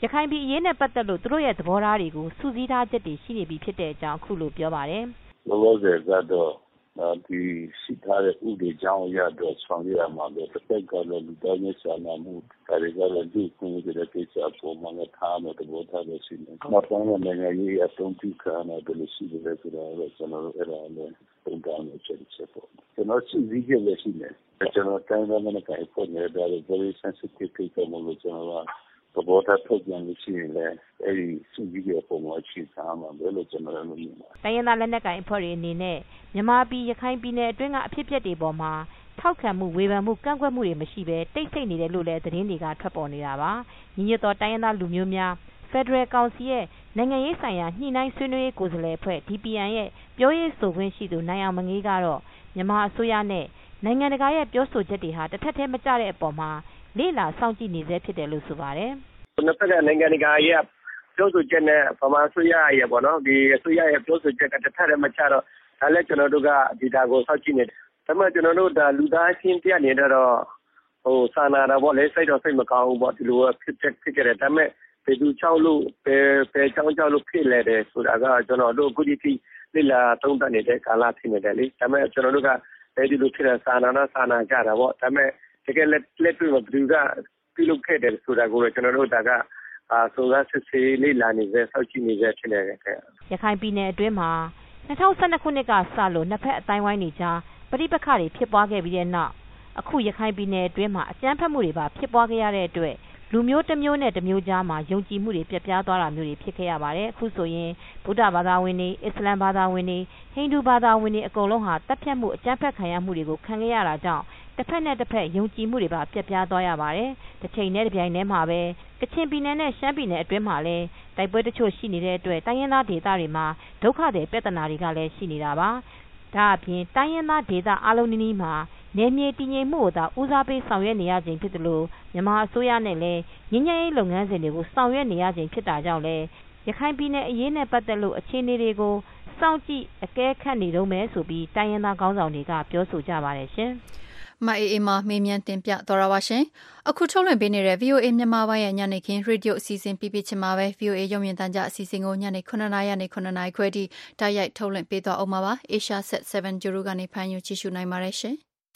ရခိုင်ပြည်အရေးနဲ့ပတ်သက်လို့သူတို့ရဲ့သဘောထားတွေကိုစုစည်းထားချက်တွေရှိနေပြီဖြစ်တဲ့အကြောင်းအခုလိုပြောပါတယ်။လောလောဆယ်ကတော့ဒီရှိထားတဲ့ဥပဒေကြောင်းအရတော့ဆောင်ရွက်ရမှာပဲတစ်ဖက်ကလည်းလူသားချင်းစာနာမှုဒါတွေကလည်းဒီကုန်းတဲ့ကိစ္စပေါ်မှာလည်းထားမယ်သဘောထားလို့ရှိနေ။နောက်ပိုင်းနိုင်ငံရေးအသုံးပြုခံရတဲ့လူရှိတယ်ဆိုတာလည်းကျွန်တော်တို့အဲ့ဒါလည်းပုံတောင်းနေချက်ချက်ပေါ့။ကျွန်တော်စီစဉ်ကြလည်းရှိနေ။ကျွန်တော်တိုင်းသားနဲ့ကိုင်ဖို့နေတယ် very sensitive ကိစ္စမျိုးလို့ကျွန်တော်ကသဘောထားထုတ်ပြန်လို့ရှိရင်လည်းအဲ့ဒီစီစဉ်ကြပုံမှာရှိသားမှာပဲလို့ကျွန်တော်လည်းမြင်ပါတယ်။တိုင်းရင်းသားလက်နက်ကိုင်အဖွဲ့တွေအနေနဲ့မြန်မာပြည်ရခိုင်ပြည်နယ်အတွင်းကအဖြစ်အပျက်တွေပေါ်မှာထောက်ခံမှုဝေဖန်မှုကန့်ကွက်မှုတွေမရှိဘဲတိတ်ဆိတ်နေတယ်လို့လည်းသတင်းတွေကထွက်ပေါ်နေတာပါ။ညီညွတ်သောတိုင်းရင်းသားလူမျိုးများဖက်ဒရယ်ကောင်စီရဲ့နိုင်ငံရေးဆိုင်ရာညှိနှိုင်းဆွေးနွေးရေးကိုယ်စားလှယ်အဖွဲ့ D P N ရဲ့ပြောရေးဆိုခွင့်ရှိသူနိုင်အောင်မငေးကတော့မြန်မာအစိုးရနဲ့နိုင်ငံတကာရဲ့ပြောဆိုချက်တွေဟာတစ်ထက်တည်းမကျတဲ့အပေါ်မှာလေ့လာစောင့်ကြည့်နေစေဖြစ်တယ်လို့ဆိုပါတယ်။နှစ်ဖက်ကနိုင်ငံတကာရဲ့ပြောဆိုချက်နဲ့ဗမာအစိုးရရဲ့ပေါ့နော်ဒီအစိုးရရဲ့ပြောဆိုချက်ကတစ်ထက်တည်းမကျတော့ဒါလည်းကျွန်တော်တို့ကဒီတာကိုစောင့်ကြည့်နေတယ်။ဒါမှကျွန်တော်တို့ဒါလူသားချင်းပြနေတော့ဟိုစာနာတာပေါ့လေစိတ်တော့စိတ်မကောင်းဘူးပေါ့ဒီလိုဖြစ်ဖြစ်ဖြစ်ကြတယ်ဒါပေမဲ့ပေသူချောက်လို့ပဲပဲချောင်းချောက်လို့ဖြစ်လဲတယ်ဆိုတာကကျွန်တော်တို့အခုဒီထိလေ့လာသုံးသပ်နေတဲ့ကာလဖြစ်နေတယ်လေဒါပေမဲ့ကျွန်တော်တို့ကအဲဒီလိုဖြစ်တဲ့စာနာနာစာနာကြတာပေါ့ဒါပေမဲ့တကယ်လက်လက်တွေ့မှာဘယ်သူကပြုလုပ်ခဲ့တယ်ဆိုတာကိုကျွန်တော်တို့ဒါကအာဆိုတော့စစ်စေးလေးလာနေစေစောက်ကြည့်နေစေဖြစ်နေတယ်ခင်ဗျရခိုင်ပြည်နယ်အတွင်းမှာ၂၀၁၂ခုနှစ်ကစလို့နှစ်ဖက်အတိုင်းဝိုင်းတွေကြားပဋိပက္ခတွေဖြစ်ပွားခဲ့ပြီးတဲ့နောက်အခုရခိုင်ပြည်နယ်အတွင်းမှာအကြမ်းဖက်မှုတွေပါဖြစ်ပွားခဲ့ရတဲ့အတွက်လူမျိုးတစ်မျိုးနဲ့တစ်မျိုးကြားမှာယုံကြည်မှုတွေပြတ်ပြားသွားတာမျိုးတွေဖြစ်ခဲ့ရပါတယ်အခုဆိုရင်ဗုဒ္ဓဘာသာဝင်တွေအစ္စလာမ်ဘာသာဝင်တွေဟိန္ဒူဘာသာဝင်တွေအကုန်လုံးဟာတပ်ဖြတ်မှုအကြမ်းဖက်ခံရမှုတွေကိုခံခဲ့ရတာကြောင့်တစ်ဖက်နဲ့တစ်ဖက်ယုံကြည်မှုတွေပါပြတ်ပြားသွားရပါတယ်တစ်ချိန်နဲ့တစ်ပြိုင်တည်းမှာပဲကချင်ပြည်နယ်နဲ့ရှမ်းပြည်နယ်အတွင်းမှာလည်းတိုက်ပွဲတချို့ရှိနေတဲ့အတွက်တိုင်းရင်းသားဒေသတွေမှာဒုက္ခတွေပြဿနာတွေကလည်းရှိနေတာပါဒါအပြင်တိုင်းရင်းသားဒေသအလုံးနီးနီးမှာနေမြေတည်ငြိမ်မှုကိုသာဦးစားပေးဆောင်ရွက်နေရခြင်းဖြစ်တယ်လို့မြန်မာအစိုးရနဲ့လည်းငြိမ်းချမ်းရေးလုပ်ငန်းစဉ်တွေကိုဆောင်ရွက်နေရခြင်းဖြစ်တာကြောင့်လည်းရခိုင်ပြည်နယ်အရေးနဲ့ပတ်သက်လို့အခြေအနေတွေကိုစောင့်ကြည့်အကဲခတ်နေတော့မယ်ဆိုပြီးတိုင်းရင်းသားခေါင်းဆောင်တွေကပြောဆိုကြပါတယ်ရှင်မအေးအေးမာမေးမြန်းတင်ပြတော်ရပါရှင်အခုထုတ်လွှင့်ပေးနေတဲ့ V O A မြန်မာပိုင်းရဲ့ညနေခင်းရေဒီယိုအစီအစဉ်ပြပြချင်မှာပဲ V O A ရုံမြင့်တန်းကြအစီအစဉ်ကိုညနေ9နာရီနဲ့9နာရီခွဲထိတိုက်ရိုက်ထုတ်လွှင့်ပေးသွားအောင်ပါပါ Asia Set 7 Juru ကနေဖန်ယူကြည့်ရှုနိုင်ပါတယ်ရှင်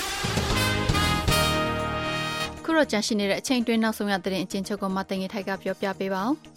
ခုတော့ကြန့်ရှိနေတဲ့အချိန်တွင်းနောက်ဆုံးရတဲ့အချင်းချုပ်ကိုမတင်ရထိုက်ကပြောပြပေးပါအောင်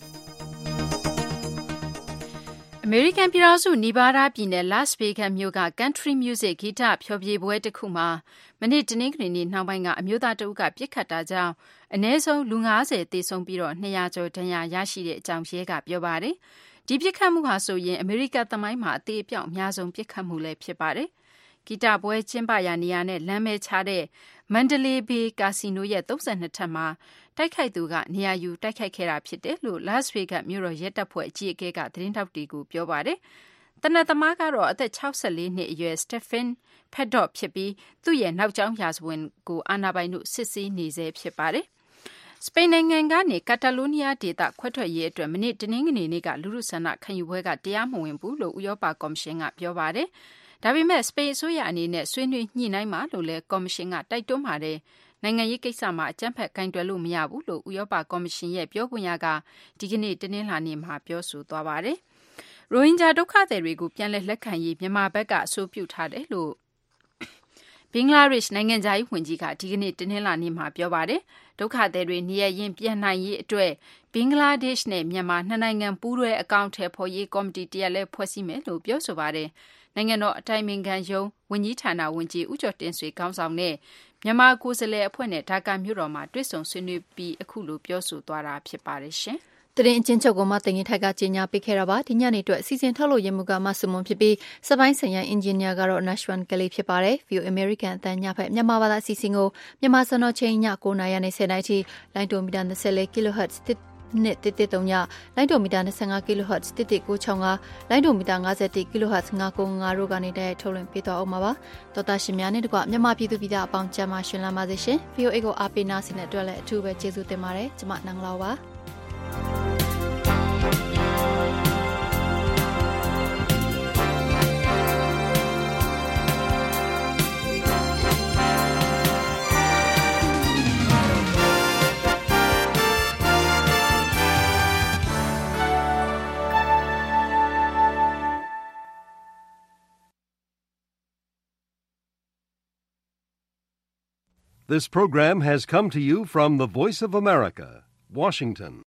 အမေရိကန်ပြည်ထောင်စုနီဗားဒါးပြည်နယ် Las Vegas မြို့က Country Music ဂီတဖျော်ဖြေပွဲတစ်ခုမှာမနေ့တနင်္ဂနွေနေ့နှောင်းပိုင်းကအမျိုးသားတဦးကပြစ်ခတ်တာကြောင့်အနည်းဆုံးလူ၅၀သေဆုံးပြီးတော့၂၀၀ကျော်ဒဏ်ရာရရှိတဲ့အကြောင်းရဲကပြောပါတယ်။ဒီပြစ်ခတ်မှုဟာဆိုရင်အမေရိကန်သမိုင်းမှာအသေးအပြောင်အများဆုံးပြစ်ခတ်မှုလည်းဖြစ်ပါတယ်။ဂီတပွဲကျင်းပရာနေရာနဲ့လမ်းမဲချတဲ့ Mandalay Bay ကာစီနိုရဲ့၃၂ထပ်မှာတိုက်ခိုက်သူကနေရာယူတိုက်ခိုက်ခဲ့တာဖြစ်တယ်လို့ Las Vegas မြို့တော်ရဲတပ်ဖွဲ့အကြီးအကဲကသတင်းထောက်တွေကိုပြောပါတယ်။တနက်သမားကတော့အသက်၆၄နှစ်အရွယ် Stephen Paddock ဖြစ်ပြီးသူ့ရဲ့နောက်ကျောင်းရာဇဝင်ကိုအာဏာပိုင်တို့စစ်ဆေးနေဆဲဖြစ်ပါတယ်။စပိန်နိုင်ငံကနေကက်တာလိုနီးယားဒေသခွဲထွက်ရေးအတွက်မနေ့တနင်္ဂနွေနေ့ကလူထုဆန္ဒခံယူပွဲကတရားမဝင်ဘူးလို့ဥရောပကော်မရှင်ကပြောပါတယ်။ဒါပေမဲ့စပိန်အစိုးရအနေနဲ့ဆွေးနွေးညှိနှိုင်းမှာလို့လည်းကော်မရှင်ကတိုက်တွန်းပါတယ်။နိုင်ငံရေးကိစ္စမှာအကြမ်းဖက်ကင်တွယ်လို့မရဘူးလို့ဥရောပကော်မရှင်ရဲ့ပြောခွင့်ရကဒီကနေ့တနင်္လာနေ့မှာပြောဆိုသွားပါတယ်။ရိုဟင်ဂျာဒုက္ခသည်တွေကိုပြန်လည်လက်ခံရေးမြန်မာဘက်ကအဆိုပြုထားတယ်လို့ဘင်္ဂလားဒေ့ရှ်နိုင်ငံသားရေးဝန်ကြီးကဒီကနေ့တနင်္လာနေ့မှာပြောပါတယ်။ဒုက္ခသည်တွေနေရရင်ပြန်နိုင်ရေးအတွက်ဘင်္ဂလားဒေ့ရှ်နဲ့မြန်မာနှစ်နိုင်ငံပူးတွဲအကောင့်ထဲပေါ်ရေးကော်မတီတရက်လည်းဖွဲ့စည်းမယ်လို့ပြောဆိုပါတယ်။နိုင်ငံတော်အတိုင်ပင်ခံရုံးဝန်ကြီးဌာနဝန်ကြီးဦးကျော်တင်ဆွေခေါင်းဆောင်တဲ့မြန်မာကိုယ်စားလှယ်အဖွဲ့နဲ့ဒါကာမြို့တော်မှာတွေ့ဆုံဆွေးနွေးပြီးအခုလိုပြောဆိုသွားတာဖြစ်ပါတယ်ရှင်။တရင်အချင်းချုပ်ကမှတင်ရင်ထိုက်ကကြေညာပေးခဲ့တာပါဒီညနေအတွက်အစီအစဉ်ထုတ်လို့ရမှုကမဆုမွန်ဖြစ်ပြီးစပိုင်းဆိုင်ရာအင်ဂျင်နီယာကတော့ Nashwan Kelly ဖြစ်ပါတယ် View American အတန်းညဖက်မြန်မာဘာသာအစီအစဉ်ကိုမြန်မာစံတော်ချိန်ည9နာရီနဲ့10နာရီထိလိုင်းတိုမီတာ24 kHzနှစ်တစ်တစ်သုံးညလိုင်းတိုမီတာ25 kHz တစ်တစ်ကို65လိုင်းတိုမီတာ51 kHz 995တို့ကနေတည်းထုတ်လွှင့်ပေးသွားအောင်ပါတော်တာရှင်များနဲ့တကွမြန်မာပြည်သူပြည်သားအပေါင်းကျမ်းမာရှင်လန်းပါစေရှင် V O A ကိုအားပေးနာဆင်တဲ့အတွက်လည်းအထူးပဲကျေးဇူးတင်ပါတယ်ကျွန်မနန်းလောက်ပါ This program has come to you from the Voice of America, Washington.